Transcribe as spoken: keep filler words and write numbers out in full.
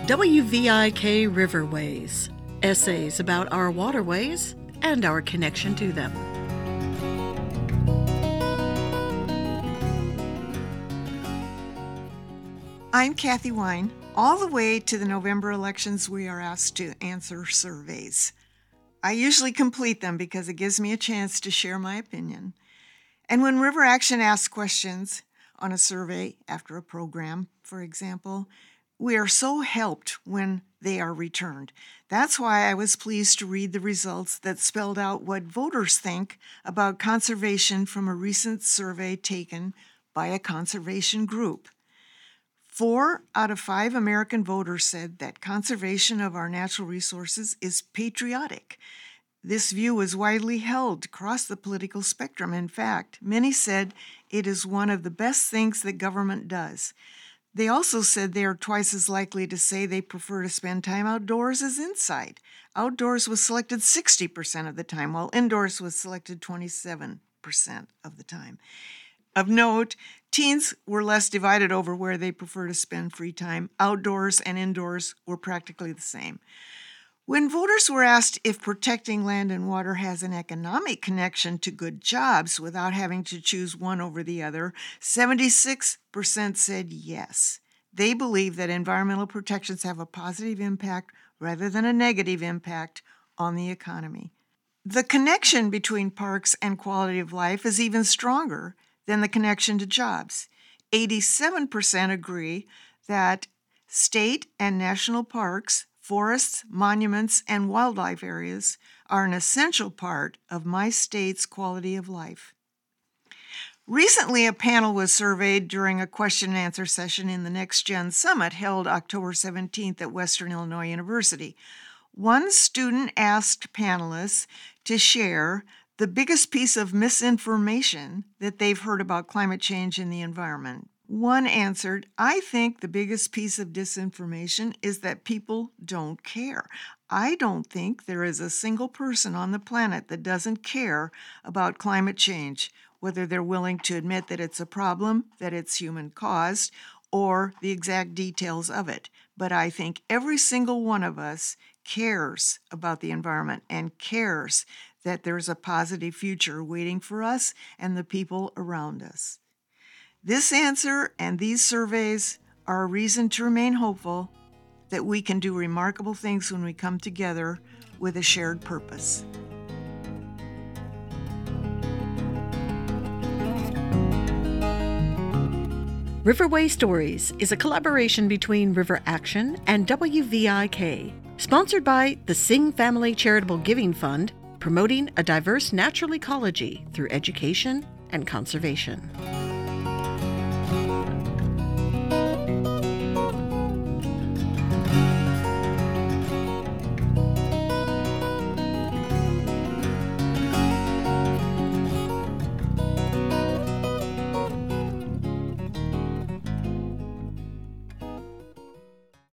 W V I K Riverways, essays about our waterways and our connection to them. I'm Kathy Wine. All the way to the November elections, we are asked to answer surveys. I usually complete them because it gives me a chance to share my opinion. And when River Action asks questions on a survey after a program, for example, we are so helped when they are returned. That's why I was pleased to read the results that spelled out what voters think about conservation from a recent survey taken by a conservation group. Four out of five American voters said that conservation of our natural resources is patriotic. This view is widely held across the political spectrum. In fact, many said it is one of the best things that government does. They also said they are twice as likely to say they prefer to spend time outdoors as inside. Outdoors was selected sixty percent of the time, while indoors was selected twenty-seven percent of the time. Of note, teens were less divided over where they prefer to spend free time. Outdoors and indoors were practically the same. When voters were asked if protecting land and water has an economic connection to good jobs without having to choose one over the other, seventy-six percent said yes. They believe that environmental protections have a positive impact rather than a negative impact on the economy. The connection between parks and quality of life is even stronger than the connection to jobs. eighty-seven percent agree that state and national parks, forests, monuments, and wildlife areas are an essential part of my state's quality of life. Recently, a panel was surveyed during a question and answer session in the Next Gen Summit held October seventeenth at Western Illinois University. One student asked panelists to share the biggest piece of misinformation that they've heard about climate change and the environment. One answered, I think the biggest piece of disinformation is that people don't care. I don't think there is a single person on the planet that doesn't care about climate change, whether they're willing to admit that it's a problem, that it's human-caused, or the exact details of it. But I think every single one of us cares about the environment and cares that there's a positive future waiting for us and the people around us. This answer and these surveys are a reason to remain hopeful that we can do remarkable things when we come together with a shared purpose. Riverway Stories is a collaboration between River Action and W V I K, sponsored by the Singh Family Charitable Giving Fund, promoting a diverse natural ecology through education and conservation.